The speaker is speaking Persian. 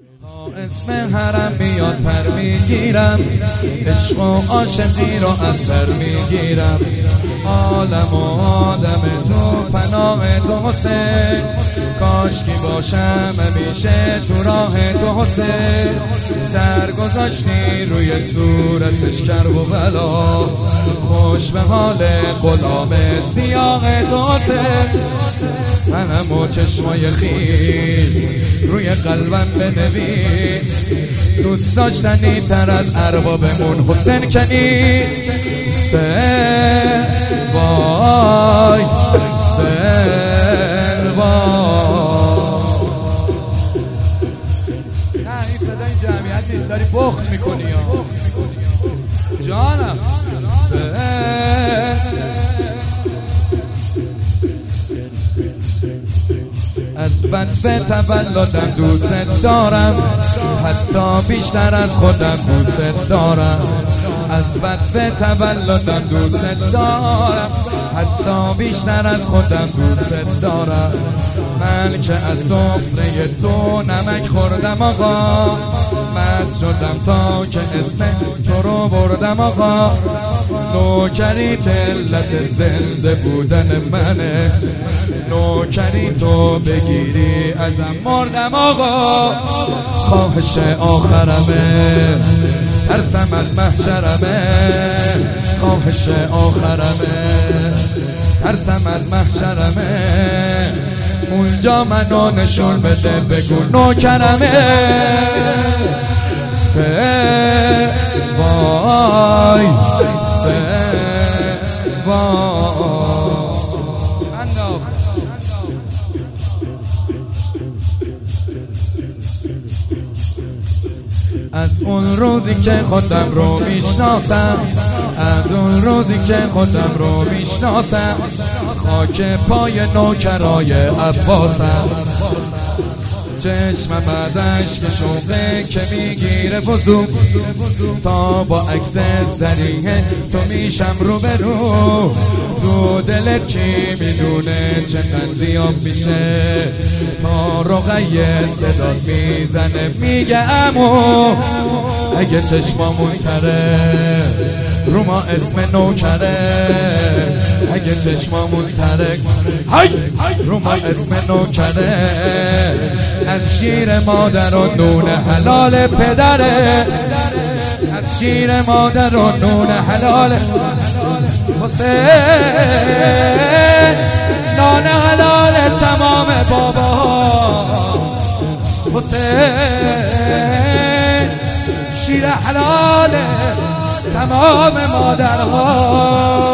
اسم حرم بیاد پر میگیرم، عشق و عاشقی رو از سر میگیرم. عالم و آدم تو پناه تو حسین، کاشکی باشم همیشه تو راه تو حسین. سر گذاشتی روی صورتش کرب و بلا، خوش به حال غلام سیاه تو حسین. منم و چشمای خیز روی قلبم بنویس، دوست داشتنی تر از اربابمون حسین کنیز. حسین وای حسین وای. نه این صدای جمعیت نیست، داری بخل میکنی یا جانم. از بد به تولدم دوست دارم، حتی بیشتر از خودم دوست دارم. از بد به تولدم دوست دارم، حتی بیشتر از خودم دوست دارم. من که از سفره تو نمک خوردم آقا، مست شدم تا که اسم تو رو بردم آقا. نوکری علت زنده بودن منه، نوکری تو بگیری ازم مردم آقا. خواهش آخرمه ترسم از محشرمه، خواهش آخرمه ترسم از محشرمه. اونجا منو نشون بده بگو نوکرمه. سه وای سه وای. از اون روزی که خودم رو میشناسم، از اون روزی که خودم رو میشناسم، خاک پای نوکرای عباسم. چشمم از عشق شوقه که میگیره وضو، تا با عکس زریح تو میشم رو به رو. تو دلت کی میدونه چه قندیاب میشه، تا رقیه صدات میزنه میگه امو. اگه چشمامون تره رو ما اسم نوکره، اگه چشمامون تره رو ما اسم نوکره. از شیر مادر و نون حلال پدره، از شیر مادر و نون حلال حسین. نان حلال تمام بابا حسین، شیر حلال تمام مادرها.